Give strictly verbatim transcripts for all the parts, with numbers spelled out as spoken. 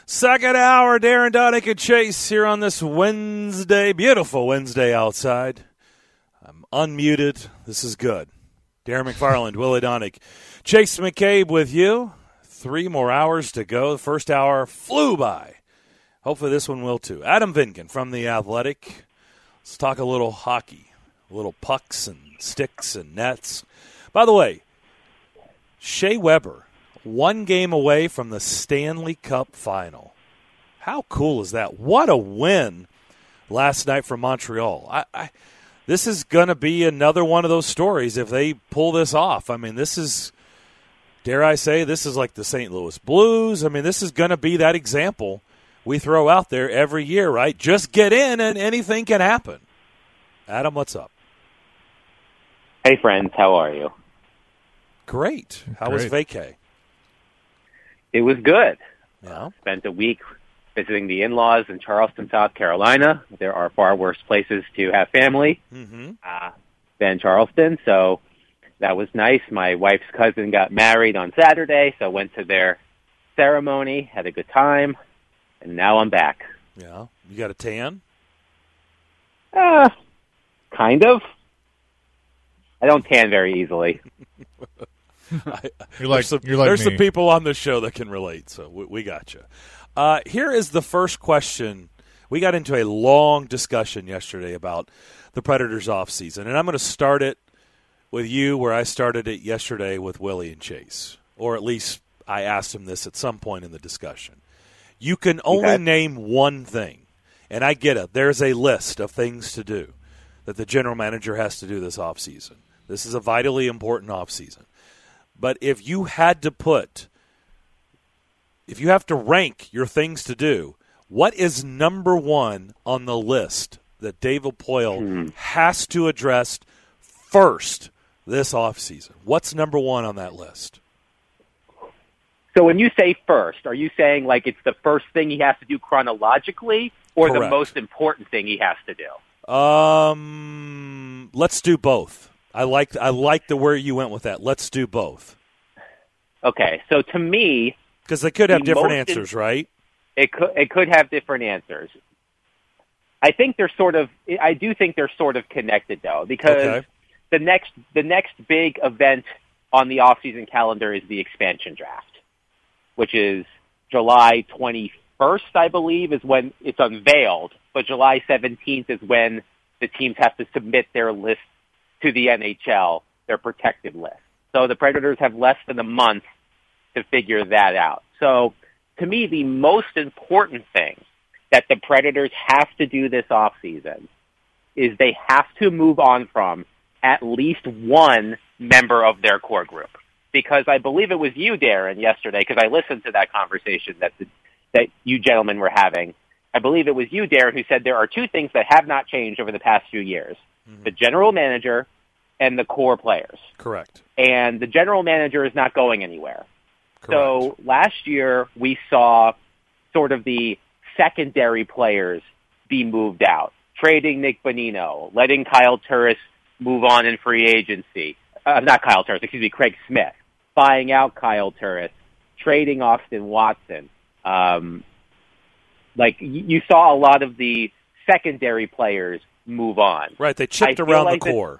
Second hour, Darren Donick and Chase here on this Wednesday, beautiful Wednesday outside. I'm unmuted. This is good. Darren McFarland, Willie Donick, Chase McCabe with you. Three more hours to go. The first hour flew by. Hopefully this one will too. Adam Vinkin from The Athletic. Let's talk a little hockey, a little pucks and sticks and nets. By the way, Shea Weber, one game away from the Stanley Cup final. How cool is that? What a win last night for Montreal. I, I, this is going to be another one of those stories if they pull this off. I mean, this is, dare I say, this is like the Saint Louis Blues. I mean, this is going to be that example we throw out there every year, right? Just get in and anything can happen. Adam, what's up? Hey, friends. How are you? Great. How Great. was vacay? It was good. Yeah. Spent a week visiting the in-laws in Charleston, South Carolina. There are far worse places to have family Mm-hmm. uh, than Charleston, so that was nice. My wife's cousin got married on Saturday, so went to their ceremony, had a good time, and now I'm back. Yeah. You got a tan? Uh, kind of. I don't tan very easily. I, You're like- there's some, you're like there's me. some people on the show that can relate, so we, we got you. Uh, here is the first question. We got into a long discussion yesterday about the Predators' offseason, and I'm going to start it with you where I started it yesterday with Willie and Chase, or at least I asked him this at some point in the discussion. You can only Okay. name one thing, and I get it. There's a list of things to do that the general manager has to do this offseason. This is a vitally important offseason. But if you had to put, if you have to rank your things to do, what is number one on the list that David Poile Hmm. has to address first this offseason? What's number one on that list? So when you say first, are you saying like it's the first thing he has to do chronologically, or the Correct. most important thing he has to do? Um, let's do both. I like I like the where you went with that. Let's do both Okay, so to me, because they could have The different most answers, right? it could it could have different answers. I think they're sort of. I do think they're sort of connected though, because Okay. the next the next big event on the off-season calendar is the expansion draft, which is July twenty-first, I believe, is when it's unveiled. But July seventeenth is when the teams have to submit their list to the N H L, their protected list. So the Predators have less than a month to figure that out. So to me, the most important thing that the Predators have to do this offseason is they have to move on from at least one member of their core group. Because I believe it was you, Darren, yesterday, because I listened to that conversation that the, that you gentlemen were having. I believe it was you, Darren, who said there are two things that have not changed over the past few years. Mm-hmm. The general manager and the core players. Correct. And the general manager is not going anywhere. Correct. So last year we saw sort of the secondary players be moved out, trading Nick Bonino, letting Kyle Turris move on in free agency. Uh, not Kyle Turris, excuse me, Craig Smith, buying out Kyle Turris, trading Austin Watson. Um, like y- you saw a lot of the secondary players move on. Right, they chipped I feel around like the that- core.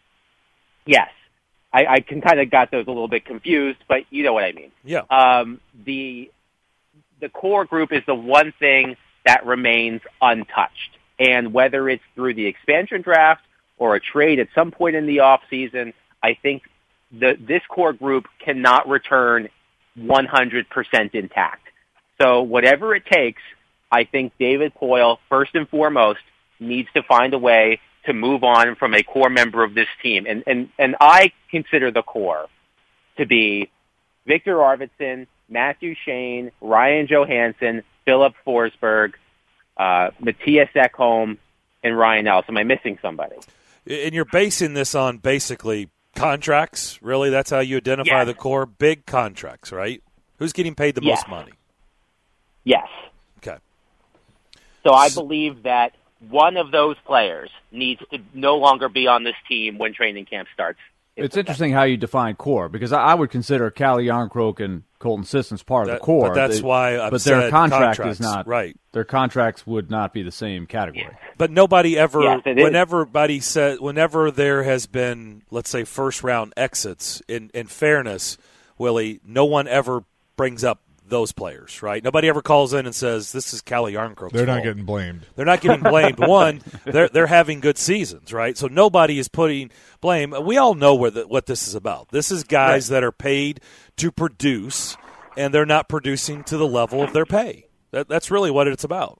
Yes. I, I can kind of got those a little bit confused, but you know what I mean. Yeah. Um, the the core group is the one thing that remains untouched. And whether it's through the expansion draft or a trade at some point in the off season, I think the, this core group cannot return one hundred percent intact. So whatever it takes, I think David Poile, first and foremost, needs to find a way to move on from a core member of this team. And, and, and I consider the core to be Victor Arvidsson, Matthew Shane, Ryan Johansson, Philip Forsberg, uh, Matthias Ekholm, and Ryan Ellis. Am I missing somebody? And you're basing this on basically contracts, really? That's how you identify Yes. the core? Big contracts, right? Who's getting paid the Yes. most money? Yes. Okay. So I believe that one of those players needs to no longer be on this team when training camp starts It's interesting how you define core, because I, I would consider Calle Jarnkrok and Colton Sissons part that, of the core. But that's they, why I've But said their contract contracts, is not right. Their contracts would not be the same category. Yes. But nobody ever, yes, whenever buddy said, whenever there has been, let's say, first round exits. In in fairness, Willie, no one ever brings up those players, right? Nobody ever calls in and says, this is Calle Jarnkrok's They're not fault. getting blamed. They're not getting blamed. One, they're they're having good seasons, right? So nobody is putting blame. We all know where the, what this is about. This is guys right. that are paid to produce, and they're not producing to the level of their pay. That, that's really what it's about.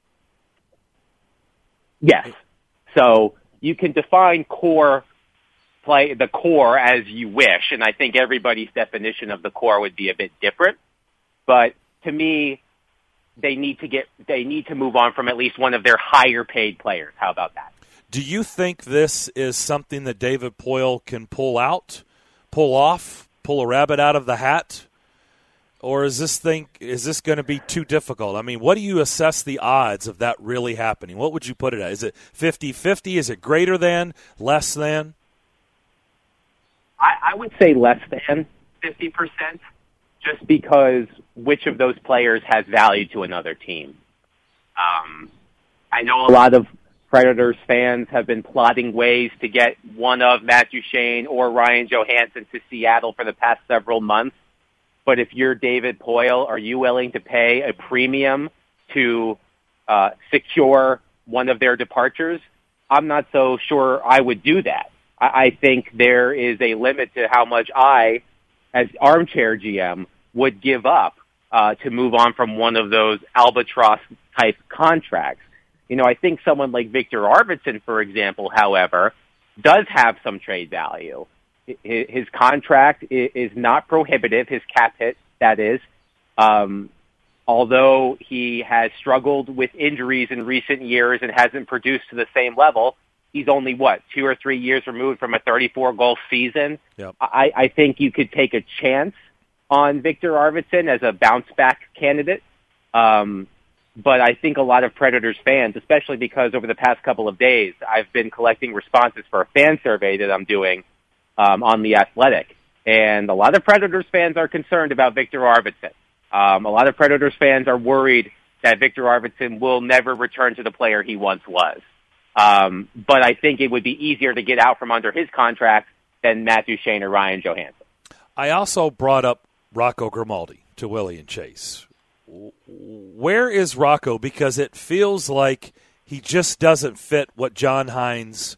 Yes. So you can define core play the core as you wish, and I think everybody's definition of the core would be a bit different. But to me, they need to get they need to move on from at least one of their higher paid players. How about that? Do you think this is something that David Poile can pull out, pull off, pull a rabbit out of the hat? Or is this thing is this going to be too difficult? I mean, what do you assess the odds of that really happening? What would you put it at? Is it fifty-fifty? Is it greater than, less than? I, I would say less than fifty percent. Just because which of those players has value to another team. Um, I know a lot of Predators fans have been plotting ways to get one of Matt Duchene or Ryan Johansson to Seattle for the past several months. But if you're David Poile, are you willing to pay a premium to uh, secure one of their departures? I'm not so sure I would do that. I, I think there is a limit to how much I, as armchair G M, would give up uh, to move on from one of those albatross-type contracts. You know, I think someone like Victor Arvidsson, for example, however, does have some trade value. His contract is not prohibitive, his cap hit, that is. Um, although he has struggled with injuries in recent years and hasn't produced to the same level, he's only, what, two or three years removed from a thirty-four goal season. Yep. I, I think you could take a chance on Victor Arvidsson as a bounce-back candidate. Um, but I think a lot of Predators fans, especially because over the past couple of days, I've been collecting responses for a fan survey that I'm doing um, on The Athletic. And a lot of Predators fans are concerned about Victor Arvidsson. Um, a lot of Predators fans are worried that Victor Arvidsson will never return to the player he once was. Um, but I think it would be easier to get out from under his contract than Matt Duchene or Ryan Johansson. I also brought up Rocco Grimaldi to Willie and Chase. Where is Rocco? Because it feels like he just doesn't fit what John Hynes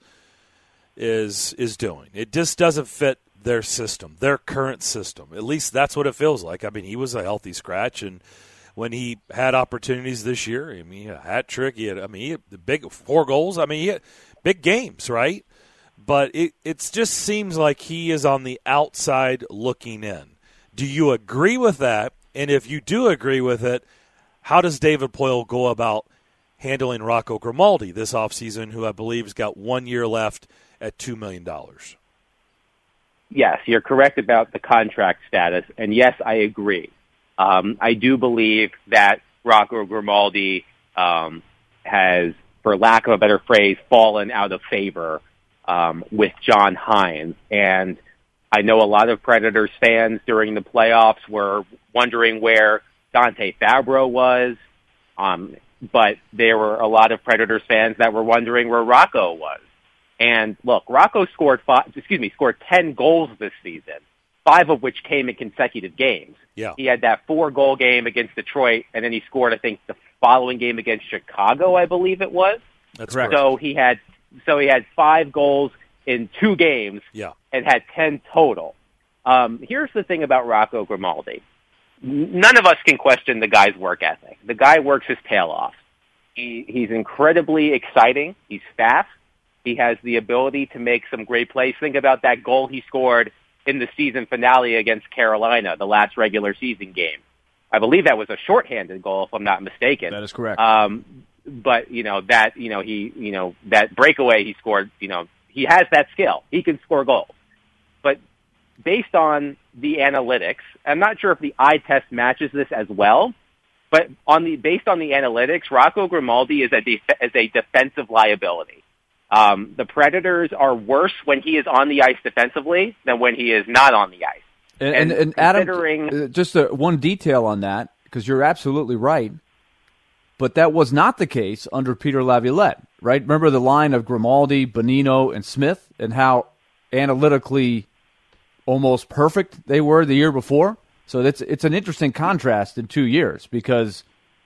is is doing. It just doesn't fit their system, their current system. At least that's what it feels like. I mean, he was a healthy scratch, and when he had opportunities this year, I mean, he had a hat trick. He had, I mean, he had the big four goals. I mean, he had big games, right? But it it just seems like he is on the outside looking in. Do you agree with that? And if you do agree with it, how does David Poile go about handling Rocco Grimaldi this offseason, who I believe has got one year left at two million dollars? Yes, you're correct about the contract status. And yes, I agree. Um, I do believe that Rocco Grimaldi um, has, for lack of a better phrase, fallen out of favor um, with John Hynes. And I know a lot of Predators fans during the playoffs were wondering where Dante Fabro was, um, but there were a lot of Predators fans that were wondering where Rocco was. And look, Rocco scored five, excuse me, scored ten goals this season, five of which came in consecutive games. Yeah. He had that four-goal game against Detroit, and then he scored, I think, the following game against Chicago, I believe it was. That's correct. So he had, so he had five goals in two games, yeah, and had ten total. Um, here's the thing about Rocco Grimaldi. None of us can question the guy's work ethic. The guy works his tail off. He, he's incredibly exciting. He's fast. He has the ability to make some great plays. Think about that goal he scored in the season finale against Carolina, the last regular season game. I believe that was a shorthanded goal, if I'm not mistaken. That is correct. Um, but, you know, that, you know, he, you know, that breakaway he scored, you know, he has that skill. He can score goals. But based on the analytics, I'm not sure if the eye test matches this as well, but on the based on the analytics, Rocco Grimaldi is a def- is a defensive liability. Um, the Predators are worse when he is on the ice defensively than when he is not on the ice. And, and, and Adam, just a, one detail on that, because you're absolutely right, but that was not the case under Peter Laviolette, right? Remember the line of Grimaldi, Bonino, and Smith, and how analytically almost perfect they were the year before? So it's, it's an interesting contrast in two years because,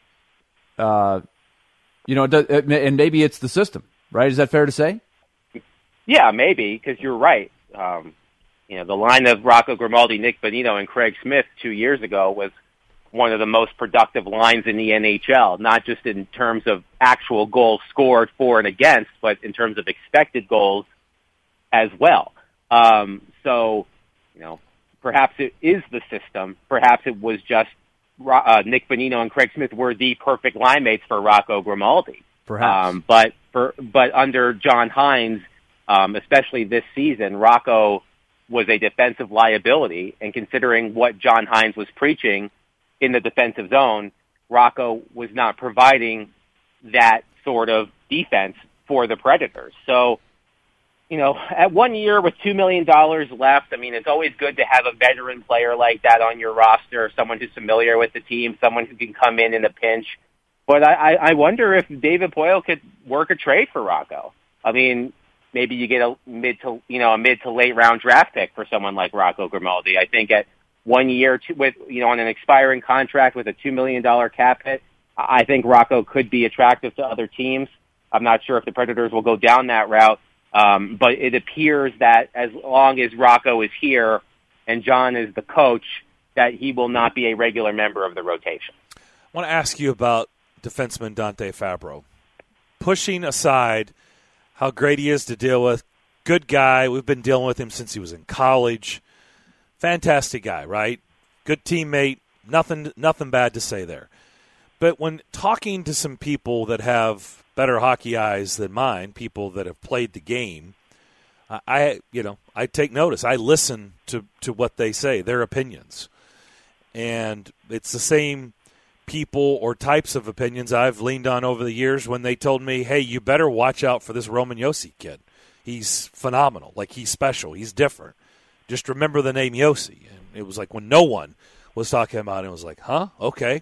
uh, you know, it, it, and maybe it's the system. Right? Is that fair to say? Yeah, maybe, because you're right. Um, you know, the line of Rocco Grimaldi, Nick Bonino, and Craig Smith two years ago was one of the most productive lines in the N H L, not just in terms of actual goals scored for and against, but in terms of expected goals as well. Um, so, you know, perhaps it is the system. Perhaps it was just uh, Nick Bonino and Craig Smith were the perfect line mates for Rocco Grimaldi. Perhaps. Um, but for but under John Hines, um, especially this season, Rocco was a defensive liability. And considering what John Hines was preaching in the defensive zone, Rocco was not providing that sort of defense for the Predators. So, you know, at one year with two million dollars left, I mean, it's always good to have a veteran player like that on your roster, someone who's familiar with the team, someone who can come in in a pinch. But I, I wonder if David Poile could work a trade for Rocco. I mean, maybe you get a mid to you know a mid to late round draft pick for someone like Rocco Grimaldi. I think at one year to, with you know on an expiring contract with a two million dollar cap hit, I think Rocco could be attractive to other teams. I'm not sure if the Predators will go down that route, um, but it appears that as long as Rocco is here and John is the coach, that he will not be a regular member of the rotation. I want to ask you about defenseman Dante Fabro. Pushing aside how great he is to deal with, good guy. We've been dealing with him since he was in college. Fantastic guy, right? Good teammate. Nothing, nothing bad to say there. But when talking to some people that have better hockey eyes than mine, people that have played the game, I, you know, I take notice. I listen to, to what they say, their opinions. And it's the same people or types of opinions I've leaned on over the years when they told me, hey, you better watch out for this Roman Josi kid. He's phenomenal. Like, he's special. He's different. Just remember the name Josi. And it was like when no one was talking about it, it was like, huh? Okay.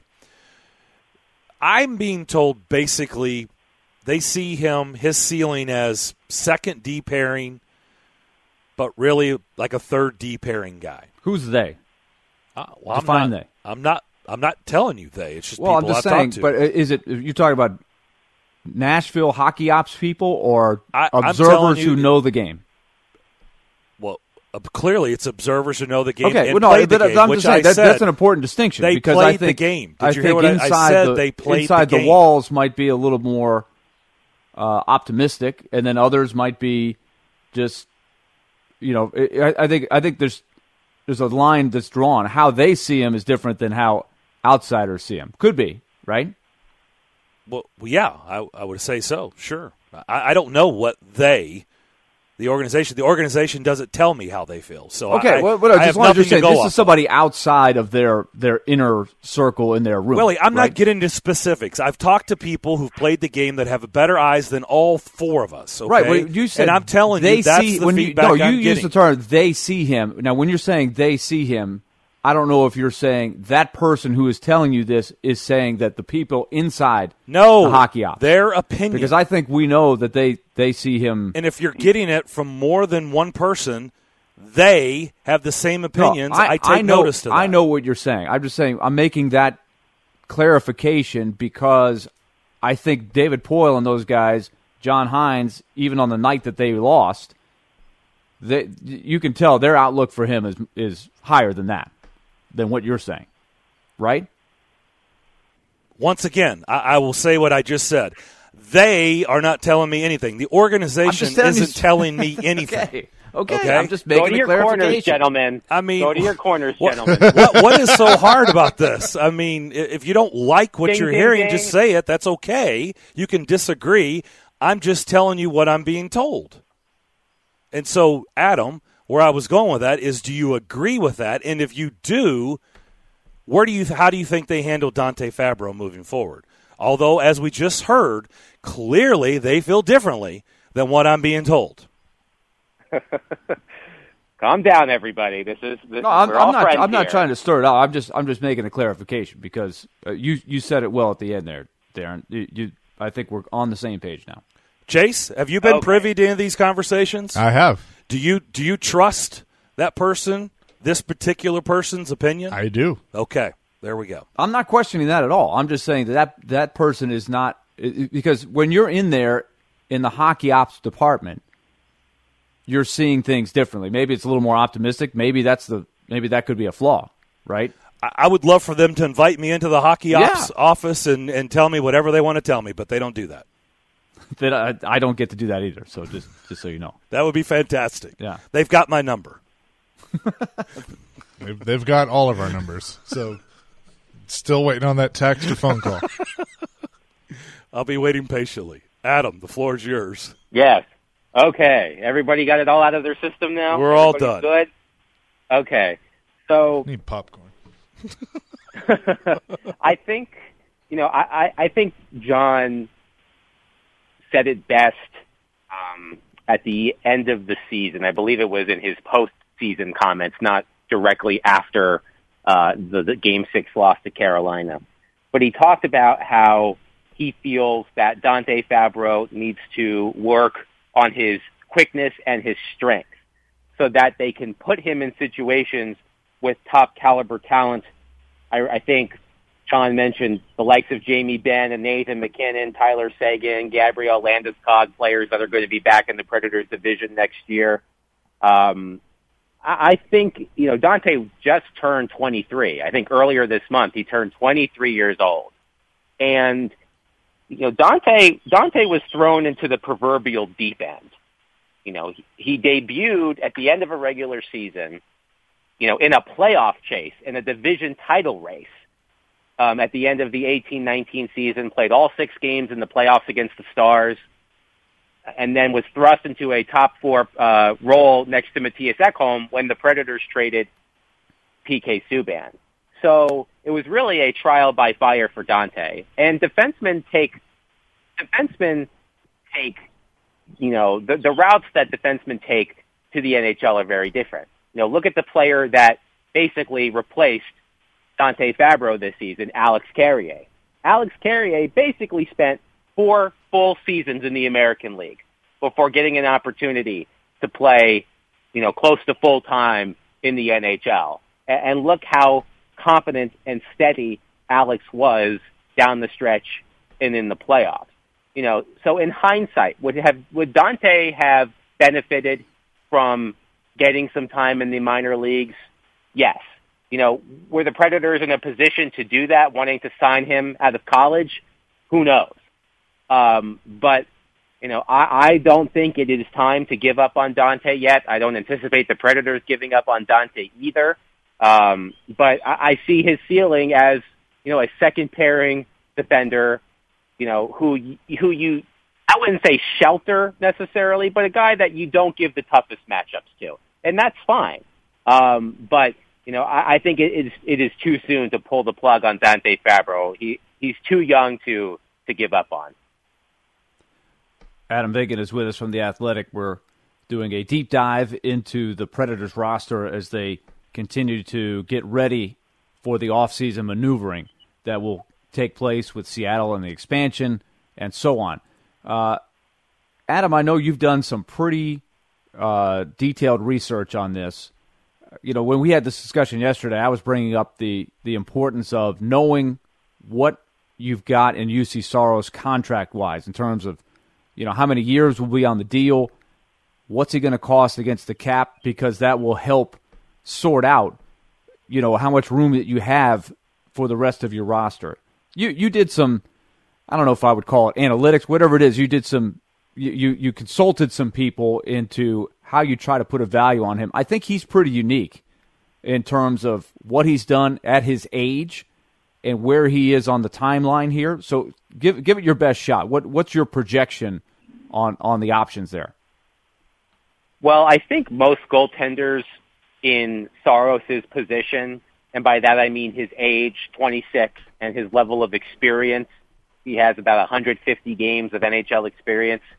I'm being told basically they see him, his ceiling as second D pairing, but really like a third D pairing guy. Who's they? Uh, well, Define I'm not, they. I'm not I'm not telling you they. It's just well, people I'm just I've saying, talked to. but is it, you're talking about Nashville hockey ops people or I, I'm observers you, who know the game? Well, uh, clearly it's observers who know the game okay, and well, no, played the but game, I'm which just saying, I that, said that's an important distinction. they because played I think, the game. Did I you think hear what inside I said? The, they played inside the, the game. walls might be a little more uh, optimistic, and then others might be just, you know, I, I think I think there's there's a line that's drawn. How they see him is different than how outsiders see him. Could be, right? Well, yeah, I, I would say so, sure. I, I don't know what they, the organization, the organization doesn't tell me how they feel. So okay, I, well, but I, I just have wanted to nothing say to go this off is somebody outside of their, their inner circle in their room. Willie, I'm right? not getting into specifics. I've talked to people who've played the game that have better eyes than all four of us. Okay? Right, well, you said and I'm telling they you that's see, the when feedback you, no, I'm you getting. use the term they see him. Now, when you're saying they see him, I don't know if you're saying that person who is telling you this is saying that the people inside no, the hockey ops. Their opinion. Because I think we know that they, they see him. And if you're getting it from more than one person, they have the same opinions. No, I, I take I know, notice to that. I know what you're saying. I'm just saying I'm making that clarification because I think David Poile and those guys, John Hines, even on the night that they lost, they, you can tell their outlook for him is is higher than that. Than what you're saying, right? Once again, I, I will say what I just said. They are not telling me anything. The organization isn't you... telling me anything. okay. Okay. okay, I'm just making Go to a your clarification. corners, gentlemen. I mean, go to your corners, what, gentlemen. what, what is so hard about this? I mean, if you don't like what ding, you're ding, hearing, ding. just say it. That's okay. You can disagree. I'm just telling you what I'm being told. And so, Adam, where I was going with that is, do you agree with that? And if you do, where do you? How do you think they handle Dante Fabro moving forward? Although, as we just heard, clearly they feel differently than what I'm being told. Calm down, everybody. This is this, no. I'm, we're all I'm not. friends I'm not here. trying to stir it up. I'm just. I'm just making a clarification because uh, you you said it well at the end there, Darren. You, you I think we're on the same page now. Chase, have you been okay. privy to any of these conversations? I have. Do you do you trust that person, this particular person's opinion? I do. Okay, there we go. I'm not questioning that at all. I'm just saying that that, that person is not – because when you're in there in the hockey ops department, you're seeing things differently. Maybe it's a little more optimistic. Maybe that's the maybe that could be a flaw, right? I, I would love for them to invite me into the hockey ops Yeah. office and, and tell me whatever they want to tell me, but they don't do that. That I, I don't get to do that either, so just, just so you know. That would be fantastic. Yeah. They've got my number. They've, they've got all of our numbers, so still waiting on that text or phone call. I'll be waiting patiently. Adam, the floor is yours. Yes. Okay. Everybody got it all out of their system now? We're all Everybody's done. Good? Okay. So Need popcorn. I think, you know, I, I, I think John said it best um, at the end of the season. I believe it was in his post-season comments, not directly after uh, the, the Game six loss to Carolina. But he talked about how he feels that Dante Fabro needs to work on his quickness and his strength so that they can put him in situations with top-caliber talent. I, I think John mentioned the likes of Jamie Benn and Nathan McKinnon, Tyler Seguin, Gabriel Landeskog, players that are going to be back in the Predators division next year. Um, I, I think, you know, Dante just turned twenty-three. I think earlier this month he turned twenty-three years old. And, you know, Dante, Dante was thrown into the proverbial deep end. You know, he, he debuted at the end of a regular season, you know, in a playoff chase, in a division title race. Um, at the end of the eighteen nineteen season, played all six games in the playoffs against the Stars, and then was thrust into a top four uh, role next to Matthias Ekholm when the Predators traded P K Subban. So it was really a trial by fire for Dante. And defensemen take, defensemen take, you know, the, the routes that defensemen take to the N H L are very different. You know, look at the player that basically replaced Dante Fabro this season, Alex Carrier. Alex Carrier basically spent four full seasons in the American League before getting an opportunity to play, you know, close to full time in the N H L. And look how confident and steady Alex was down the stretch and in the playoffs. You know, so in hindsight, would have would Dante have benefited from getting some time in the minor leagues? Yes. You know, were the Predators in a position to do that, wanting to sign him out of college? Who knows? Um, but, you know, I, I don't think it is time to give up on Dante yet. I don't anticipate the Predators giving up on Dante either. Um, but I, I see his ceiling as, you know, a second pairing defender, you know, who, who you, I wouldn't say shelter necessarily, but a guy that you don't give the toughest matchups to. And that's fine. Um, but, You know, I, I think it is it is too soon to pull the plug on Dante Fabro. He he's too young to to give up on. Adam Vigan is with us from The Athletic. We're doing a deep dive into the Predators roster as they continue to get ready for the offseason maneuvering that will take place with Seattle and the expansion and so on. Uh, Adam, I know you've done some pretty uh, detailed research on this. You know, when we had this discussion yesterday, I was bringing up the, the importance of knowing what you've got in U C Saros contract-wise in terms of, you know, how many years will be on the deal, what's he going to cost against the cap, because that will help sort out, you know, how much room that you have for the rest of your roster. You you did some, I don't know if I would call it analytics, whatever it is, you did some, you, you, you consulted some people into how you try to put a value on him. I think he's pretty unique in terms of what he's done at his age and where he is on the timeline here. So give give it your best shot. What what's your projection on, on the options there? Well, I think most goaltenders in Saros' position, and by that I mean his age, twenty-six, and his level of experience. He has about one hundred fifty games of N H L experience.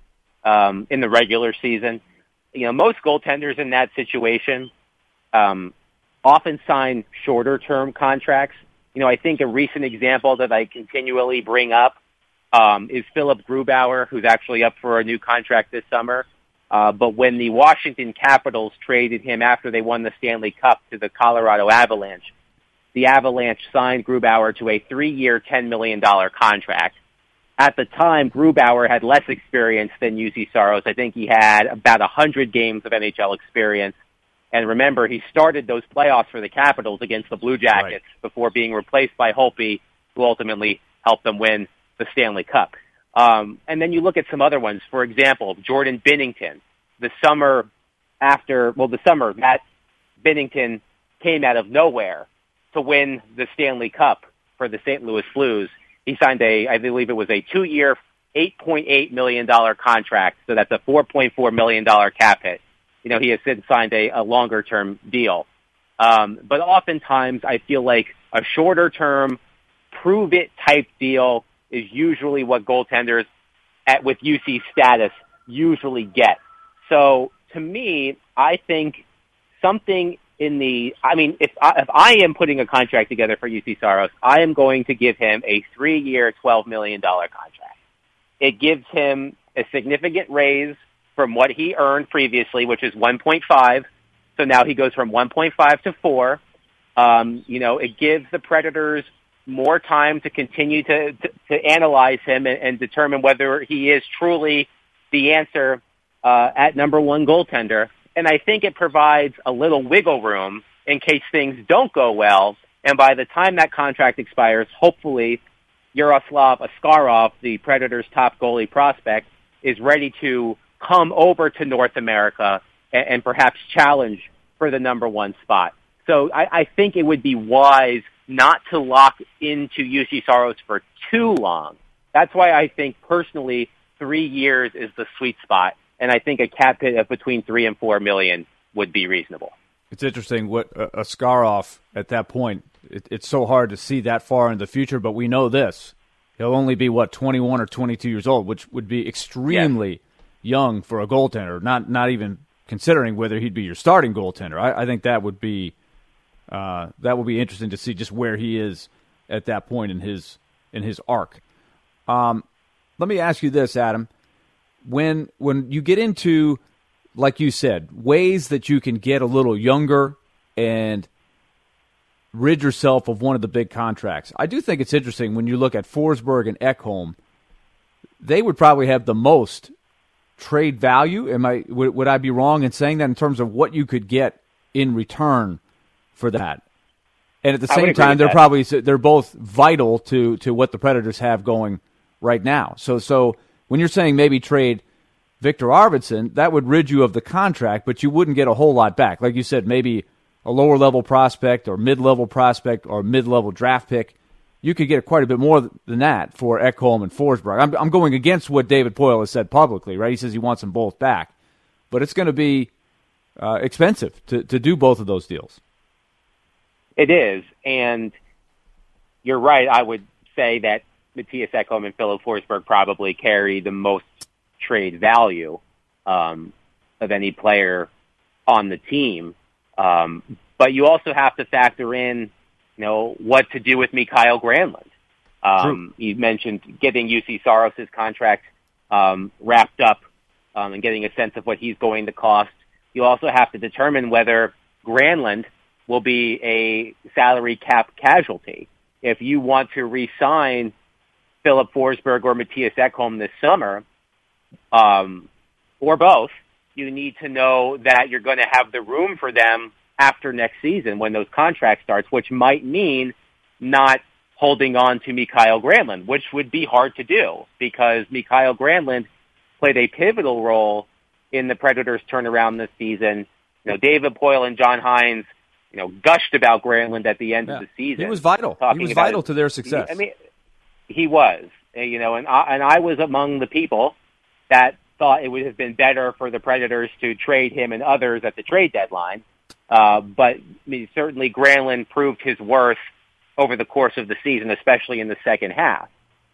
um, in the regular season. You know, most goaltenders in that situation um, often sign shorter-term contracts. You know, I think a recent example that I continually bring up um, is Philip Grubauer, who's actually up for a new contract this summer. Uh, but when the Washington Capitals traded him after they won the Stanley Cup to the Colorado Avalanche, the Avalanche signed Grubauer to a three-year, ten million dollars contract. At the time, Grubauer had less experience than U C Saros. I think he had about one hundred games of N H L experience. And remember, he started those playoffs for the Capitals against the Blue Jackets right. before being replaced by Holtby, who ultimately helped them win the Stanley Cup. Um, and then you look at some other ones. For example, Jordan Binnington. The summer after, well, the summer, Matt Binnington came out of nowhere to win the Stanley Cup for the Saint Louis Blues. He signed a, I believe it was a two-year, eight point eight million dollars contract, so that's a four point four million dollars cap hit. You know, he has since signed a, a longer-term deal. Um, but oftentimes, I feel like a shorter-term, prove-it type deal is usually what goaltenders at with U C status usually get. So, to me, I think something in the, I mean, if I, if I am putting a contract together for U C Saros, I am going to give him a three-year, twelve million dollars contract. It gives him a significant raise from what he earned previously, which is one point five. So now he goes from one point five to four. Um, you know, it gives the Predators more time to continue to, to, to analyze him and, and determine whether he is truly the answer uh, at number one goaltender. And I think it provides a little wiggle room in case things don't go well. And by the time that contract expires, hopefully Yaroslav Askarov, the Predators' top goalie prospect, is ready to come over to North America and, and perhaps challenge for the number one spot. So I, I think it would be wise not to lock into U C Saros for too long. That's why I think personally three years is the sweet spot. And I think a cap hit of between three and four million would be reasonable. It's interesting what uh, Askarov at that point. It, it's so hard to see that far in the future, but we know this: he'll only be what twenty-one or twenty-two years old, which would be extremely yes. young for a goaltender. Not not even considering whether he'd be your starting goaltender. I, I think that would be uh, that would be interesting to see just where he is at that point in his in his arc. Um, let me ask you this, Adam. When when you get into, like you said, ways that you can get a little younger and rid yourself of one of the big contracts, I do think it's interesting when you look at Forsberg and Ekholm. They would probably have the most trade value. Am I would, would I be wrong in saying that in terms of what you could get in return for that? And at the same time, they're that. probably they're both vital to to what the Predators have going right now. So so. When you're saying maybe trade Victor Arvidsson, that would rid you of the contract, but you wouldn't get a whole lot back. Like you said, maybe a lower-level prospect or mid-level prospect or mid-level draft pick. You could get quite a bit more than that for Ekholm and Forsberg. I'm, I'm going against what David Poile has said publicly, right? He says he wants them both back. But it's going to be uh, expensive to, to do both of those deals. It is, and you're right. I would say that Matthias Ekholm and Philip Forsberg probably carry the most trade value um, of any player on the team. Um, but you also have to factor in, you know, what to do with Mikael Granlund. Um, you mentioned getting U C Saros' contract um, wrapped up um, and getting a sense of what he's going to cost. You also have to determine whether Granlund will be a salary cap casualty. If you want to re-sign Philip Forsberg or Matthias Ekholm this summer, um, or both, you need to know that you're going to have the room for them after next season when those contracts starts, which might mean not holding on to Mikael Granlund, which would be hard to do because Mikael Granlund played a pivotal role in the Predators' turnaround this season. You know, David Poile and John Hines, you know, gushed about Granlund at the end yeah. of the season. He was vital. He was vital his, to their success. I mean, he was, you know, and I, and I was among the people that thought it would have been better for the Predators to trade him and others at the trade deadline. Uh, but I mean, certainly Granlund proved his worth over the course of the season, especially in the second half.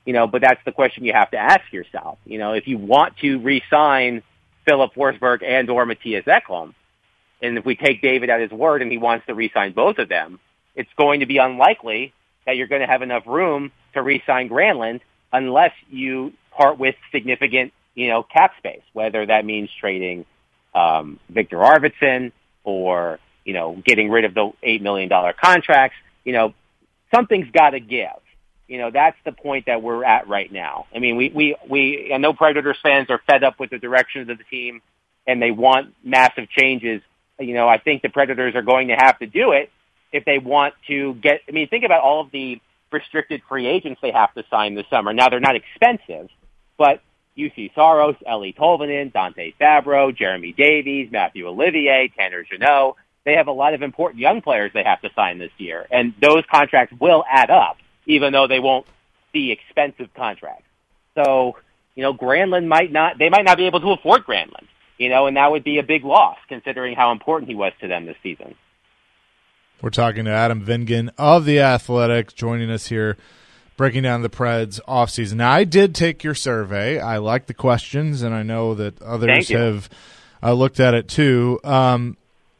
You know, but that's the question you have to ask yourself. You know, if you want to re-sign Philip Forsberg and or Matthias Ekholm, and if we take David at his word and he wants to re-sign both of them, it's going to be unlikely that you're going to have enough room to re-sign Granlund unless you part with significant, you know, cap space, whether that means trading um, Victor Arvidsson or, you know, getting rid of the eight million dollars contracts. You know, something's got to give. You know, that's the point that we're at right now. I mean, we, we, we, I know Predators fans are fed up with the directions of the team and they want massive changes. You know, I think the Predators are going to have to do it if they want to get, I mean, think about all of the restricted free agents they have to sign this summer. Now, they're not expensive, but U C Saros, Eeli Tolvanen, Dante Fabro, Jeremy Davies, Matthew Olivier, Tanner Jeannot. They have a lot of important young players they have to sign this year, and those contracts will add up, even though they won't be expensive contracts. So, you know, Granlund might not, they might not be able to afford Granlund, you know, and that would be a big loss considering how important he was to them this season. We're talking to Adam Vingan of The Athletic, joining us here, breaking down the Preds offseason. Now, I did take your survey. I like the questions, and I know that others have uh, looked at it too. Um,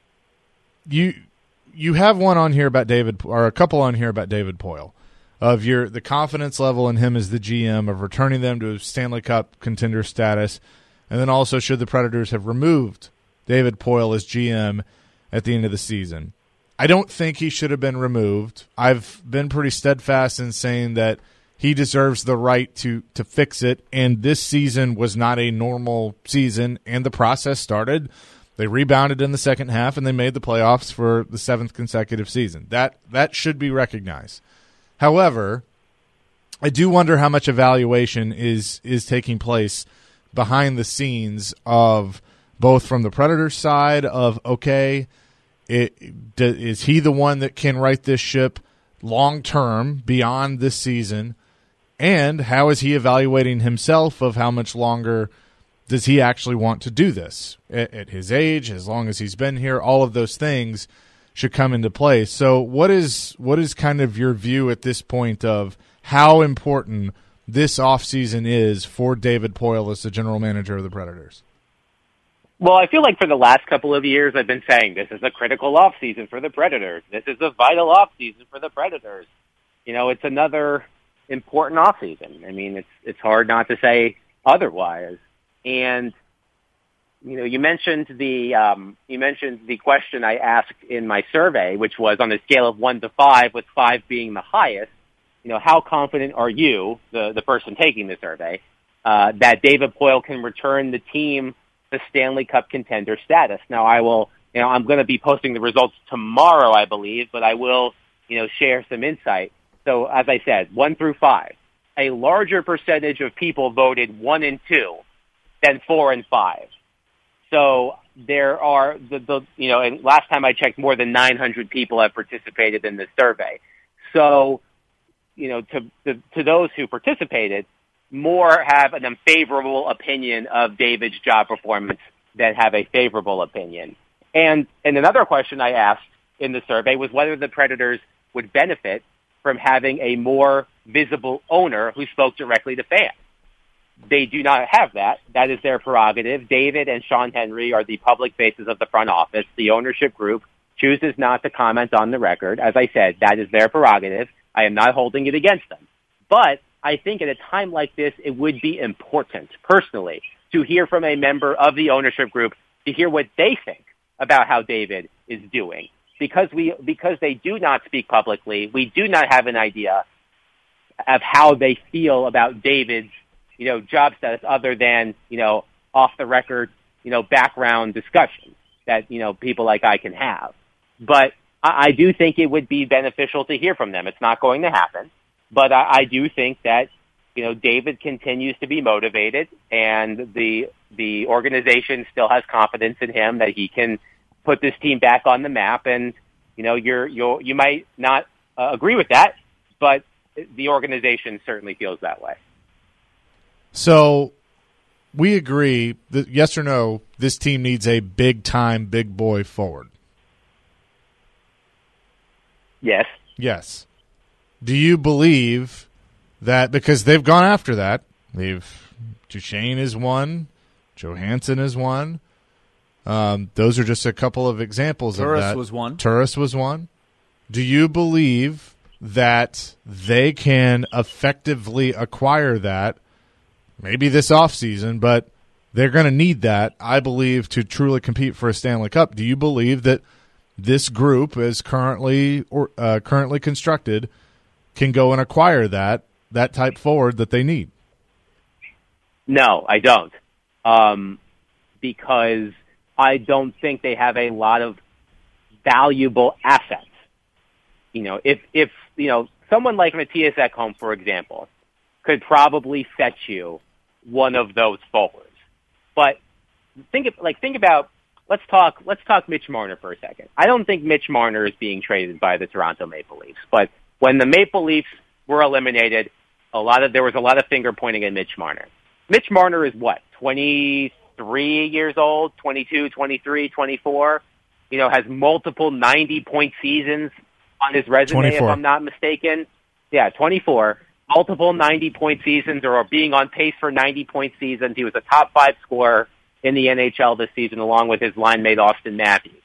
you you have one on here about David, or a couple on here about David Poile. Of your the confidence level in him as the G M, of returning them to Stanley Cup contender status, and then also should the Predators have removed David Poile as G M at the end of the season. I don't think he should have been removed. I've been pretty steadfast in saying that he deserves the right to, to fix it, and this season was not a normal season, and the process started. They rebounded in the second half, and they made the playoffs for the seventh consecutive season. That that should be recognized. However, I do wonder how much evaluation is is taking place behind the scenes of both from the Predators side of, okay, it, is he the one that can right this ship long-term beyond this season, and how is he evaluating himself of how much longer does he actually want to do this at, at his age, as long as he's been here, all of those things should come into play. So what is what is kind of your view at this point of how important this offseason is for David Poile as the general manager of the Predators? Well, I feel like for the last couple of years I've been saying this is a critical offseason for the Predators. This is a vital offseason for the Predators. You know, it's another important offseason. I mean, it's it's hard not to say otherwise. And you know, you mentioned the um, you mentioned the question I asked in my survey, which was on a scale of one to five, with five being the highest. You know, how confident are you, the the person taking the survey, uh, that David Poile can return the team to Stanley Cup contender status? Now, I will, you know, I'm going to be posting the results tomorrow, I believe, but I will, you know, share some insight. So, as I said, one through five, a larger percentage of people voted one and two than four and five. So there are the, the you know, and last time I checked, more than nine hundred people have participated in this survey. So, you know, to, to to those who participated, more have an unfavorable opinion of David's job performance than have a favorable opinion. And and another question I asked in the survey was whether the Predators would benefit from having a more visible owner who spoke directly to fans. They do not have that. That is their prerogative. David and Sean Henry are the public faces of the front office. The ownership group chooses not to comment on the record. As I said, that is their prerogative. I am not holding it against them. But I think at a time like this, it would be important, personally, to hear from a member of the ownership group, to hear what they think about how David is doing. Because we, because they do not speak publicly, we do not have an idea of how they feel about David's, you know, job status, other than, you know, off the record, you know, background discussions that, you know, people like I can have. But I, I do think it would be beneficial to hear from them. It's not going to happen, but I, I do think that, you know, David continues to be motivated, and the the organization still has confidence in him that he can put this team back on the map. And, you know, you're you're you might not uh, agree with that, but the organization certainly feels that way. So we agree that, yes or no, this team needs a big-time, big boy forward. Yes. Yes. Do you believe that because they've gone after that. They've Duchesne is one, Johansson is one. Um, those are just a couple of examples Turris of that. was one. Turris was one. Do you believe that they can effectively acquire that, maybe this offseason, but they're going to need that, I believe, to truly compete for a Stanley Cup? Do you believe that this group, as currently or uh, currently constructed, can go and acquire that that type forward that they need? No, I don't, um, because I don't think they have a lot of valuable assets. You know, if if you know someone like Matthias Ekholm, for example, could probably fetch you one of those forwards. But think of, like think about let's talk let's talk Mitch Marner for a second. I don't think Mitch Marner is being traded by the Toronto Maple Leafs, but when the Maple Leafs were eliminated, a lot of there was a lot of finger pointing at Mitch Marner. Mitch Marner is what, twenty-three years old, twenty-two, twenty-three, twenty-four, you know, has multiple ninety-point seasons on his resume, twenty-four. if I'm not mistaken. Yeah, twenty-four. Multiple ninety-point seasons or being on pace for ninety-point seasons. He was a top five scorer in the N H L this season, along with his line mate Austin Matthews.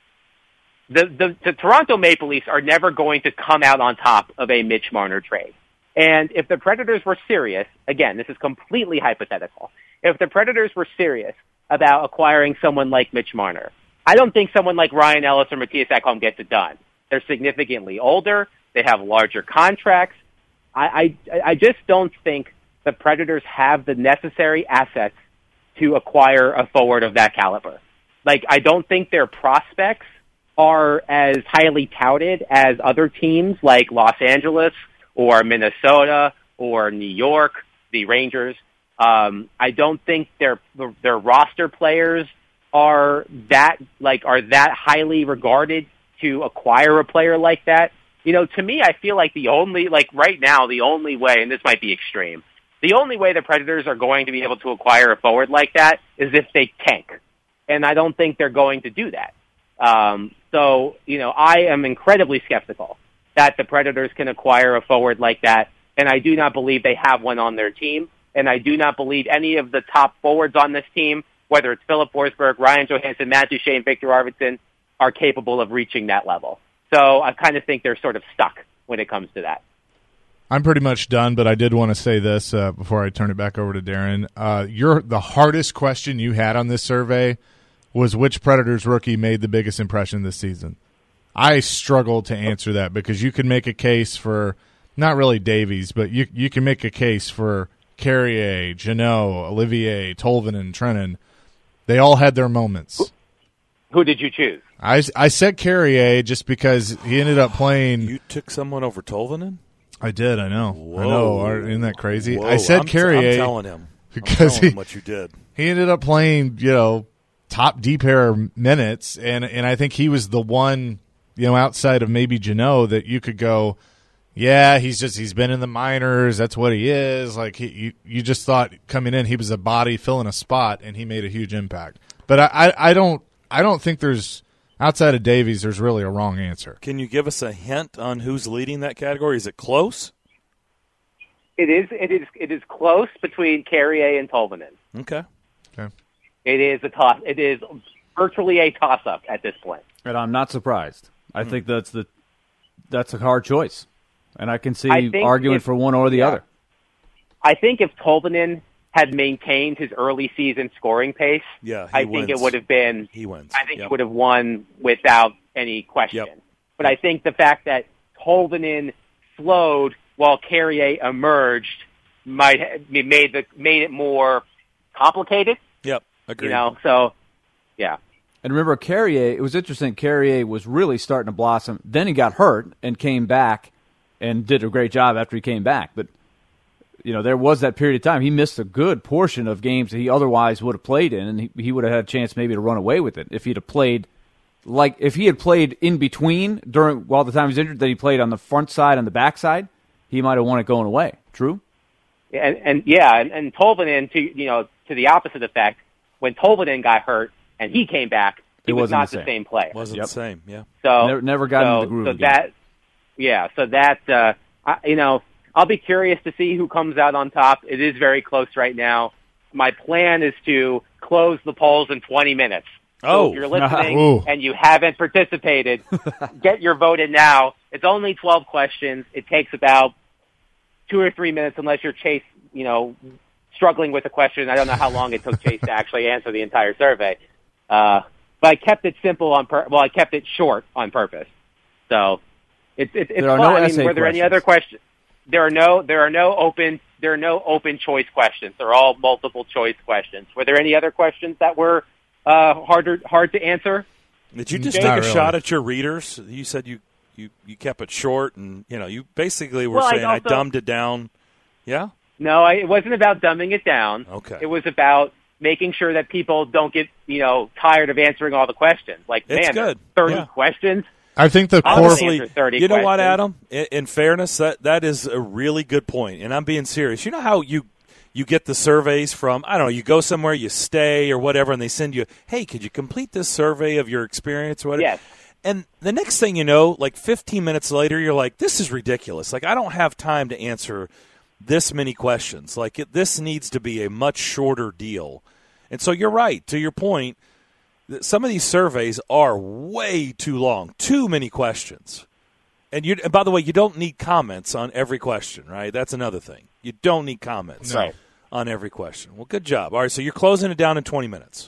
The, the, the Toronto Maple Leafs are never going to come out on top of a Mitch Marner trade. And if the Predators were serious, again, this is completely hypothetical, if the Predators were serious about acquiring someone like Mitch Marner, I don't think someone like Ryan Ellis or Matthias Ekholm gets it done. They're significantly older. They have larger contracts. I, I, I just don't think the Predators have the necessary assets to acquire a forward of that caliber. Like, I don't think their prospects are as highly touted as other teams like Los Angeles or Minnesota or New York, the Rangers. Um, I don't think their their roster players are that like are that highly regarded to acquire a player like that. You know, to me, I feel like the only, like right now, the only way, and this might be extreme, the only way the Predators are going to be able to acquire a forward like that is if they tank. And I don't think they're going to do that. Um, so, you know, I am incredibly skeptical that the Predators can acquire a forward like that. And I do not believe they have one on their team. And I do not believe any of the top forwards on this team, whether it's Philip Forsberg, Ryan Johansson, Matt Duchesne, Victor Arvidsson, are capable of reaching that level. So I kind of think they're sort of stuck when it comes to that. I'm pretty much done, but I did want to say this uh, before I turn it back over to Darren. Uh, your the hardest question you had on this survey was which Predators rookie made the biggest impression this season. I struggled to answer that because you can make a case for not really Davies, but you you can make a case for Carrier, Jeannot, Olivier, Tolvanen, Trennan. They all had their moments. Who did you choose? I, I said Carrier just because he ended up playing. You took someone over Tolvanen? I did. I know. Whoa. I know. Isn't that crazy? Whoa. I said I'm, Carrier. I'm telling him because I'm telling he, him what you did. He ended up playing, you know, top D pair minutes, and and I think he was the one, you know, outside of maybe Jeannot that you could go, yeah, he's just he's been in the minors. That's what he is. Like he, you, you just thought coming in he was a body filling a spot, and he made a huge impact. But I, I, I don't I don't think there's. Outside of Davies, there's really a wrong answer. Can you give us a hint on who's leading that category? Is it close? It is. It is. It is close between Carrier and Tolvanen. Okay. Okay. It is a toss. It is virtually a toss-up at this point. And I'm not surprised. I Hmm. think that's the that's a hard choice, and I can see I think arguing if- for one or the yeah. other. I think if Tolvanen had maintained his early season scoring pace, Yeah, he I wins. think it would have been. He wins. I think Yep. he would have won without any question. Yep. But I think the fact that Tolvanen slowed while Carrier emerged might have made the made it more complicated. Yep. Agreed. You know, so yeah. And remember, Carrier, it was interesting, Carrier was really starting to blossom. Then he got hurt and came back and did a great job after he came back. But, you know, there was that period of time. He missed a good portion of games that he otherwise would have played in, and he, he would have had a chance maybe to run away with it if he'd have played. Like, if he had played in between during while the time he was injured, that he played on the front side and the back side, he might have won it going away. True? And, and yeah, and, and Tolvanen, to you know, to the opposite effect, when Tolvanen got hurt and he came back, he It was wasn't not the the same. same player. Wasn't Yep. the same, yeah. So Never, never got so, into the groove so again. that, yeah, so that uh, I, you know, I'll be curious to see who comes out on top. It is very close right now. My plan is to close the polls in twenty minutes. So oh, if you're listening and you haven't participated, get your vote in now. It's only twelve questions. It takes about two or three minutes unless you're Chase, you know, struggling with a question. I don't know how long it took Chase to actually answer the entire survey. Uh, but I kept it simple on pur- well, I kept it short on purpose. So it's it's, it's fun. No I mean, were there any other questions? There are no there are no open there are no open choice questions. They're all multiple choice questions. Were there any other questions that were uh, harder hard to answer? Did you just Not take a really. shot at your readers? You said you, you, you kept it short, and you know you basically were Well, I saying I, also- dumbed it down. Yeah. No, I, it wasn't about dumbing it down. Okay. It was about making sure that people don't get, you know, tired of answering all the questions. Like, It's man, good. thirty Yeah. questions. I think the I'll core. just Honestly, answer thirty you know what, questions. Adam? In, in fairness, that that is a really good point, and I'm being serious. You know how you you get the surveys from, I don't know, you go somewhere, you stay or whatever, and they send you, hey, could you complete this survey of your experience or whatever? Yes. And the next thing you know, like fifteen minutes later, you're like, this is ridiculous. Like, I don't have time to answer this many questions. Like, it, this needs to be a much shorter deal. And so you're right, to your point, that some of these surveys are way too long, too many questions. And, you, and by the way, you don't need comments on every question, right? That's another thing. You don't need comments Right. on every question. Well, good job. All right, so you're closing it down in twenty minutes.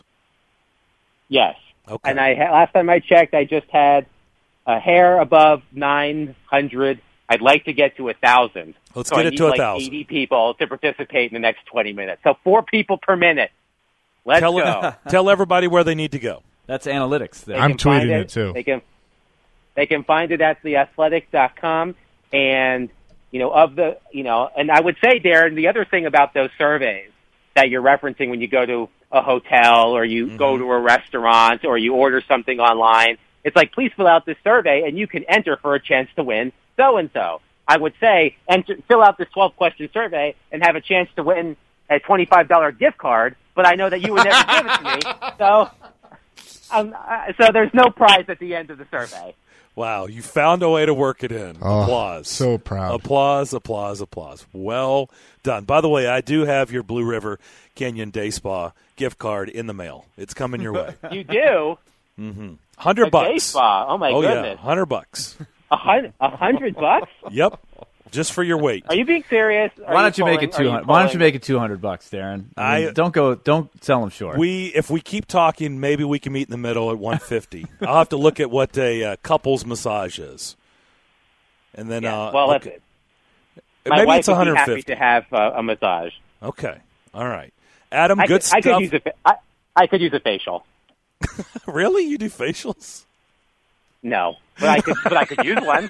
Yes. Okay. And I last time I checked, I just had a hair above nine hundred. I'd like to get to one thousand. Let's so get I it need to one like thousand. eighty people to participate in the next twenty minutes. So four people per minute. Let's Tell, go. tell everybody where they need to go. That's analytics there. They I'm can find tweeting it, too. They can they can find it at the athletic dot com, and you know of the you know, and I would say, Darren, the other thing about those surveys that you're referencing when you go to a hotel or you Mm-hmm. go to a restaurant or you order something online, it's like, please fill out this survey and you can enter for a chance to win so and so. I would say enter, fill out this twelve question survey and have a chance to win a twenty-five dollars gift card. But I know that you would never give it to me, so um, uh, so there's no prize at the end of the survey. Wow, you found a way to work it in. Oh, Applause. so proud. Applause, applause, applause. Well done. By the way, I do have your Blue River Canyon Day Spa gift card in the mail. It's coming your way. You do? Hundred A bucks. day spa. Oh, my oh yeah, goodness. hundred bucks. A hundred, a hundred bucks? Yep, just for your weight. Are you being serious? Are Why don't you pulling, make it are two hundred? Why don't you pulling- make it two hundred bucks, Darren? I mean, I- don't go. Don't sell them short. We, if we keep talking, maybe we can meet in the middle at one fifty. I'll have to look at what a uh, couple's massage is, and then Yeah, uh, well, look that's it. at- My maybe wife it's would one be hundred happy fifty. to have uh, a massage. Okay, all right. Adam, I good could, stuff. I could use a, fa- I, I could use a facial. Really, you do facials? No, but I could, but I could use one.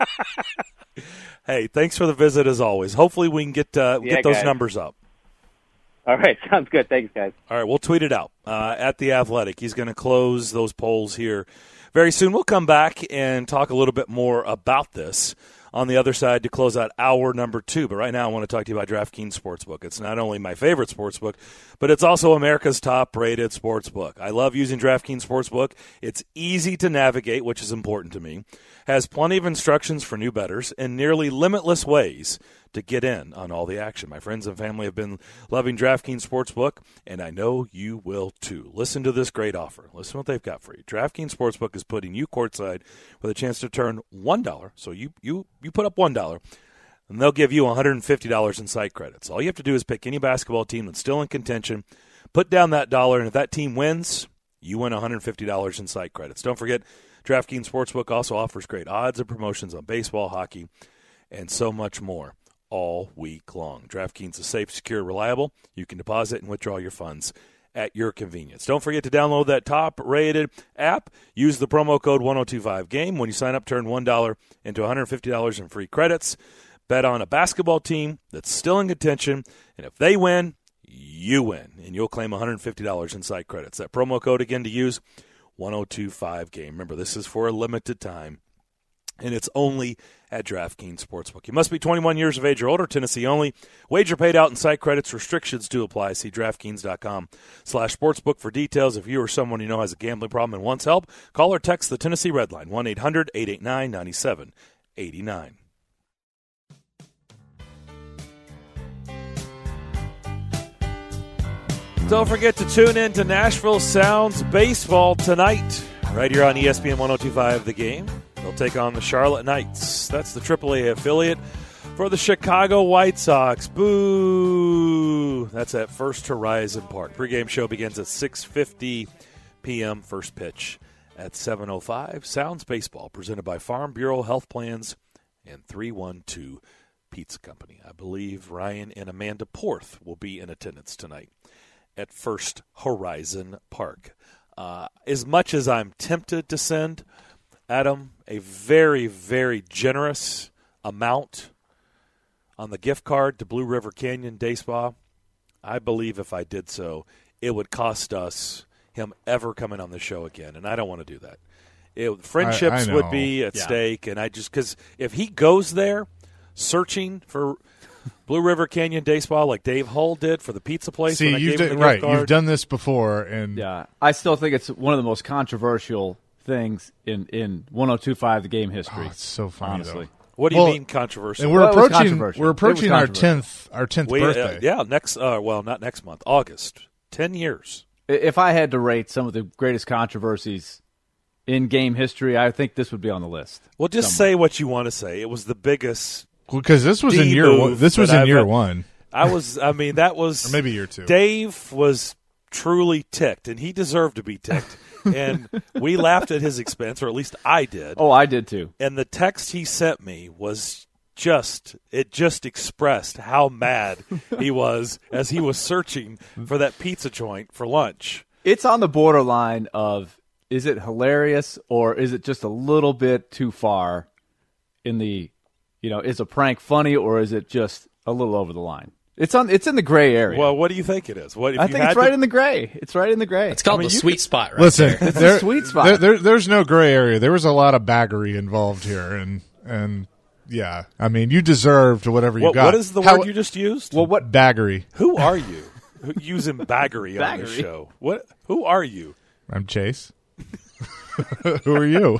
Hey, thanks for the visit as always. Hopefully, we can get uh, Yeah, get those guys. numbers up. All right, sounds good. Thanks, guys. All right, we'll tweet it out uh, at The Athletic. He's going to close those polls here very soon. We'll come back and talk a little bit more about this on the other side to close out hour number two. But right now I want to talk to you about DraftKings Sportsbook. It's not only my favorite sportsbook, but it's also America's top-rated sportsbook. I love using DraftKings Sportsbook. It's easy to navigate, which is important to me, has plenty of instructions for new bettors, and nearly limitless ways to get in on all the action. My friends and family have been loving DraftKings Sportsbook, and I know you will too. Listen to this great offer. Listen to what they've got for you. DraftKings Sportsbook is putting you courtside with a chance to turn one dollar. So you you you put up one dollar, and they'll give you one hundred fifty dollars in site credits. All you have to do is pick any basketball team that's still in contention, put down that dollar, and if that team wins, you win one hundred fifty dollars in site credits. Don't forget, DraftKings Sportsbook also offers great odds and promotions on baseball, hockey, and so much more all week long. DraftKings is safe, secure, reliable. You can deposit and withdraw your funds at your convenience. Don't forget to download that top-rated app. Use the promo code one oh two five game. When you sign up, turn one dollar into one hundred fifty dollars in free credits. Bet on a basketball team that's still in contention, and if they win, you win, and you'll claim one hundred fifty dollars in site credits. That promo code, again, to use, one oh two five game. Remember, this is for a limited time, and it's only at DraftKings Sportsbook. You must be twenty-one years of age or older, Tennessee only. Wager paid out in site credits. Restrictions do apply. See DraftKings.com slash sportsbook for details. If you or someone you know has a gambling problem and wants help, call or text the Tennessee Red Line, one eight hundred eight eight nine nine seven eight nine. Don't forget to tune in to Nashville Sounds Baseball tonight, right here on E S P N one oh two point five The Game. They'll take on the Charlotte Knights. That's the triple A affiliate for the Chicago White Sox. Boo! That's at First Horizon Park. Pre-game show begins at six fifty p.m. First pitch at seven oh five. Sounds Baseball, presented by Farm Bureau Health Plans and three one two Pizza Company. I believe Ryan and Amanda Porth will be in attendance tonight at First Horizon Park. Uh, as much as I'm tempted to send Adam a very, very generous amount on the gift card to Blue River Canyon Day Spa, I believe if I did so, it would cost us him ever coming on the show again, and I don't want to do that. It, friendships I, I would be at yeah. stake, and I just because if he goes there searching for Blue River Canyon Day Spa like Dave Hull did for the pizza place. See, you've done, right. You've done this before, and yeah, I still think it's one of the most controversial things in in one oh two point five The Game history. Oh, it's so funny, honestly. Though. What do you well, mean controversial? And we're well, approaching we're approaching our tenth our tenth we, birthday. Uh, yeah, next uh, well, not next month, August. Ten years. If I had to rate some of the greatest controversies in game history, I think this would be on the list. Well, just somewhere. Say what you want to say. It was the biggest. Because this was in year one. This was in I've, year one. I was. I mean, that was or maybe year two. Dave was truly ticked, and he deserved to be ticked. And we laughed at his expense, or at least I did. Oh, I did too. And the text he sent me was just. It just expressed how mad he was as he was searching for that pizza joint for lunch. It's on the borderline of is it hilarious or is it just a little bit too far in the. You know, is a prank funny or is it just a little over the line? It's on. It's in the gray area. Well, what do you think it is? What if I you think it's right to... in the gray. It's right in the gray. It's called I mean, the sweet could... spot, right Listen, there. It's there, a sweet spot. There, there, there's no gray area. There was a lot of baggery involved here, and and yeah, I mean, you deserved whatever you what, got. What is the How, word you just used? Well, what baggery? Who are you using baggery, baggery on the show? What? Who are you? I'm Chase. Who are you?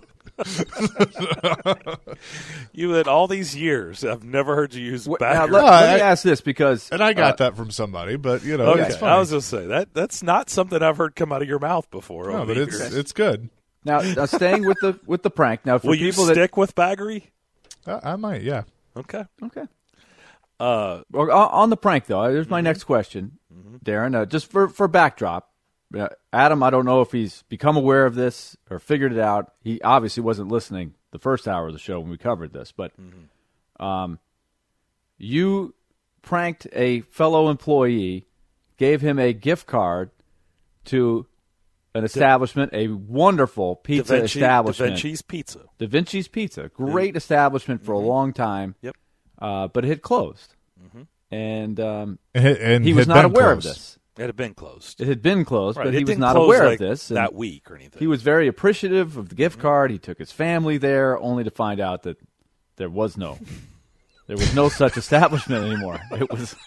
You in all these years, I've never heard you use baggery. Now, let, let me ask this because, and I got uh, that from somebody, but you know, okay. it's funny. I was just say that that's not something I've heard come out of your mouth before. No, but it's it's good. Now, now, staying with the with the prank. Now, for will people you stick that, with baggery? Uh, I might, yeah. Okay, okay. Uh, well, on the prank though, here's my mm-hmm. next question, mm-hmm. Darren. Uh, just for for backdrop. Uh, Adam, I don't know if he's become aware of this or figured it out. He obviously wasn't listening the first hour of the show when we covered this, but mm-hmm. um, you pranked a fellow employee, gave him a gift card to an establishment, a wonderful pizza Da Vinci, establishment. Da Vinci's Pizza. Da Vinci's Pizza. Great mm-hmm. establishment for mm-hmm. a long time. Yep. Uh, but it had closed. Mm-hmm. And, um, and, and he was not aware closed. of this. It had been closed. It had been closed, right. but it he was not close, aware like, of this. that week or anything. He was very appreciative of the gift card. He took his family there, only to find out that there was no, there was no such establishment anymore. It was,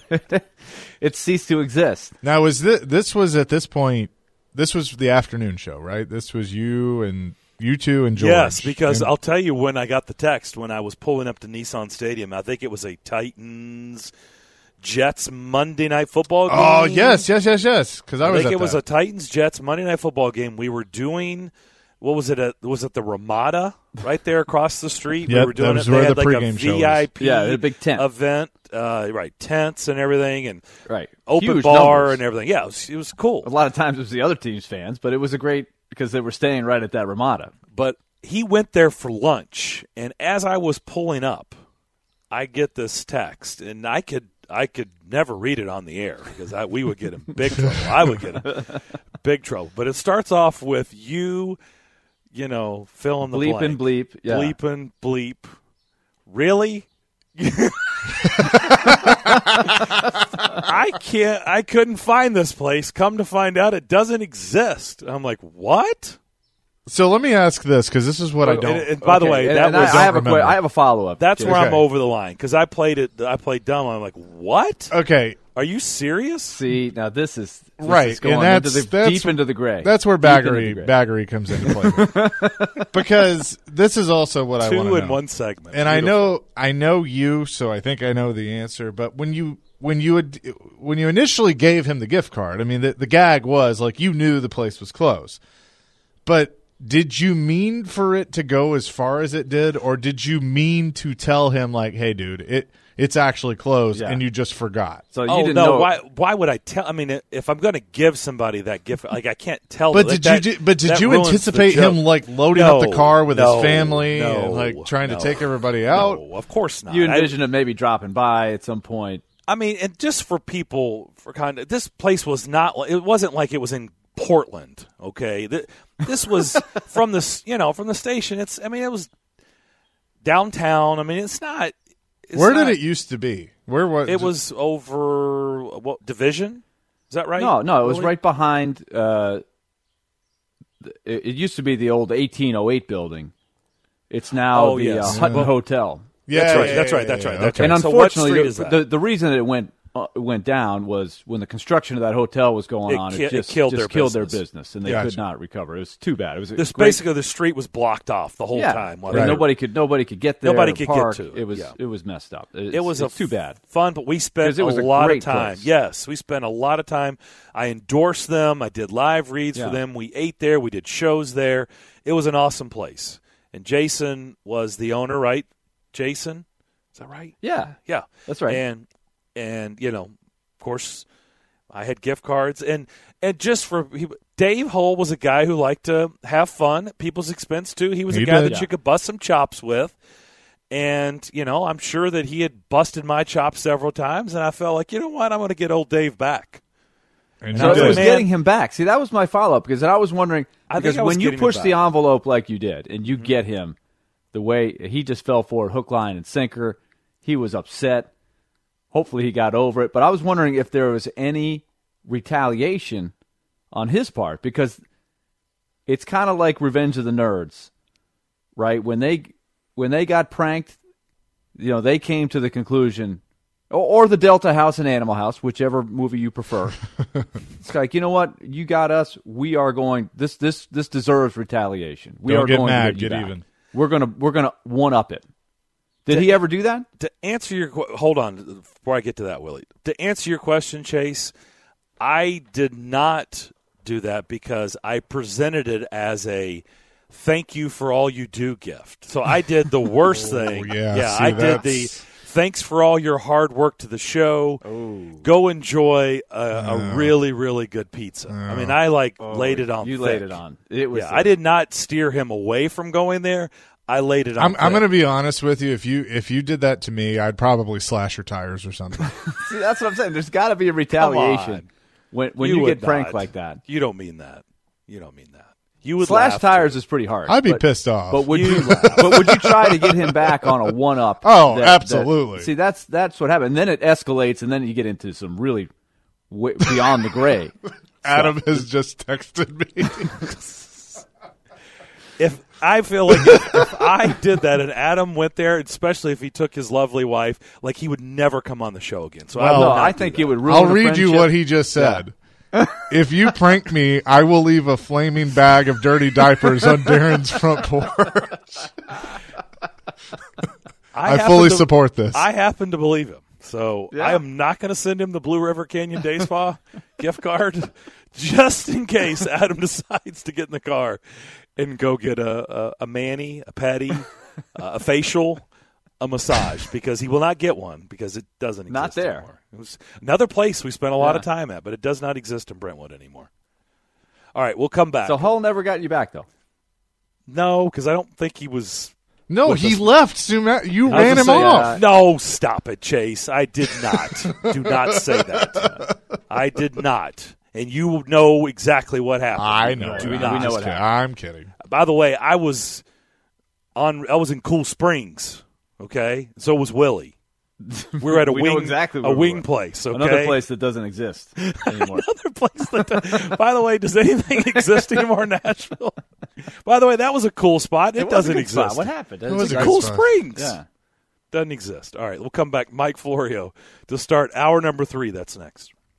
it ceased to exist. Now, was this, this was at this point? This was the afternoon show, right? This was you and you two and George. Yes, because and, I'll tell you when I got the text when I was pulling up to Nissan Stadium. I think it was a Titans. Jets Monday Night Football game. Oh, yes, yes, yes, yes. Because I, I was think at it was that. a Titans Jets Monday Night Football game. We were doing, what was it? At, was it the Ramada right there across the street? Yep, we were doing that was it. where they had the like pregame a show V I P yeah, a big tent event, uh, right? Tents and everything, and right, open huge bar numbers. and everything. Yeah, it was, it was cool. A lot of times it was the other team's fans, but it was a great because they were staying right at that Ramada. But he went there for lunch, and as I was pulling up, I get this text, and I could. I could never read it on the air because I, we would get in big trouble. I would get in big trouble. But it starts off with you, you know, fill in the bleep blank. and bleep. Yeah. Bleep and bleep. Really? I can't. I couldn't find this place. Come to find out, it doesn't exist. I'm like, what? So let me ask this because this is what oh, I don't. And, and by okay. the way, and, that and was. I, I have remember. a I have a follow up. That's where okay. I'm over the line because I played it. I played dumb. I'm like, what? Okay. Are you serious? See, now this is this right, is going and that's, into the, that's deep into the gray. That's where baggery gray. baggery comes into play because this is also what Two I want to know. in one segment, and Beautiful. I know I know you, so I think I know the answer. But when you when you had, when you initially gave him the gift card, I mean, the, the gag was like you knew the place was closed. But did you mean for it to go as far as it did, or did you mean to tell him like, "Hey, dude, it it's actually closed," yeah. and you just forgot? So you oh, didn't no, know. Why? Why would I tell? I mean, if I'm going to give somebody that gift, like I can't tell. But them. did that, you? Do, but did that you anticipate him like loading no, up the car with no, his family no, and like trying no, to take everybody out? No, of course not. You envisioned him maybe dropping by at some point. I mean, and just for people, for kind of, this place was not. It wasn't like it was in Portland. Okay, this was from the you know from the station. It's. I mean, it was downtown. I mean, it's not. It's Where not, did it used to be? Where was it? Was over what Division? Is that right? No, no, it was really? right behind. Uh, it, it used to be the old eighteen oh eight building. It's now oh, the yes. uh, Hutton well, Hotel. Yeah, that's right. yeah, That's yeah, right. That's yeah, right. yeah. That's Okay. right. And So what street unfortunately, is that? the the reason it went uh, went down was when the construction of that hotel was going It on. ki- it just it killed just their killed business. their business, and they Gotcha. could not recover. It was too bad. It was a This great, basically the street was blocked off the whole yeah, time. and Right. nobody could nobody could get there. Nobody or could park. get to it. It was Yeah. it was messed up. It's, It was it's a too bad. fun, but we spent 'Cause it was a a lot of great time. place. Yes, we spent a lot of time. I endorsed them. I did live reads Yeah. for them. We ate there. We did shows there. It was an awesome place. And Jason was the owner, right? Jason, is that right? Yeah, Yeah, that's right. And and you know, of course, I had gift cards, and and just for he, Dave Hull was a guy who liked to have fun at people's expense too. He was He a guy did. that Yeah. you could bust some chops with. And, you know, I'm sure that he had busted my chops several times, and I felt like, you know what, I'm going to get old Dave back. And So you it was did. Man. getting him back. See, that was my follow up because I was wondering I think because I was when you getting him push the back. envelope like you did and you get him the way he just fell for it, hook, line, and sinker, he was upset. Hopefully he got over it. But I was wondering if there was any retaliation on his part because it's kind of like Revenge of the Nerds, right? When they when they got pranked, you know, they came to the conclusion. Or the Delta House and Animal House, whichever movie you prefer. It's like, you know what? You got us. We are going. This this this deserves retaliation. We Don't are get going mad, to get, you get back. even. We're gonna we're gonna one up it. Did he ever do that? To answer your qu- hold on before I get to that, Willie. To answer your question, Chase, I did not do that because I presented it as a thank you for all you do gift. So I did the worst Oh, thing. yeah, yeah, see, I did the that's- thanks for all your hard work to the show. Go enjoy a, a really, really good pizza. I mean, I like laid it on. You thick. laid it on. It was. Yeah, a- I did not steer him away from going there. I laid it on. I'm, I'm thick. going to be honest with you. If you if you did that to me, I'd probably slash your tires or something. See, that's what I'm saying. There's got to be a retaliation on. when when You you, would get pranked not. like that. You don't mean that. You don't mean that. You would Slash laugh, tires too. is pretty hard. I'd be but- pissed off. But would you? but would you try to get him back on a one up? Oh, absolutely. see, that's that's what happened. And then it escalates, and then you get into some really w- beyond the gray. Adam has just texted me. If I feel like if, if I did that and Adam went there, especially if he took his lovely wife, like he would never come on the show again. So I Well, would No, not I do think that. it would ruin. I'll a read you friendship. what he just said. If you prank me, I will leave a flaming bag of dirty diapers on Darren's front porch. I, happen fully to- support this. I happen to believe him. So Yeah. I am not going to send him the Blue River Canyon Day Spa gift card just in case Adam decides to get in the car and go get a, a, a mani, a pedi, uh, a facial, a massage, because he will not get one because it doesn't exist Not there. anymore. It was another place we spent a lot Yeah. of time at, but it does not exist in Brentwood anymore. All right, we'll come back. So Hull never got you back though. no, because I don't think he was. no, with he us. left soon. a- You I was ran him gonna say, off. uh, No, stop it, Chase. I did not. Do not say that. I did not. And you know exactly what happened. I know. Do I'm not. we know just what kidding. happened. I'm kidding. By the way, I was on. I was in Cool Springs. Okay, so was Willie. We were at a We know wing, exactly a where we wing were. place. Okay? Another place that doesn't exist anymore. Another place that. By the way, does anything exist anymore in Nashville? By the way, that was a cool spot. It, was a doesn't good exist. spot. What happened? It was a Cool great spot. Springs. Yeah. Doesn't exist. All right, we'll come back. Mike Florio to start hour number three. That's next.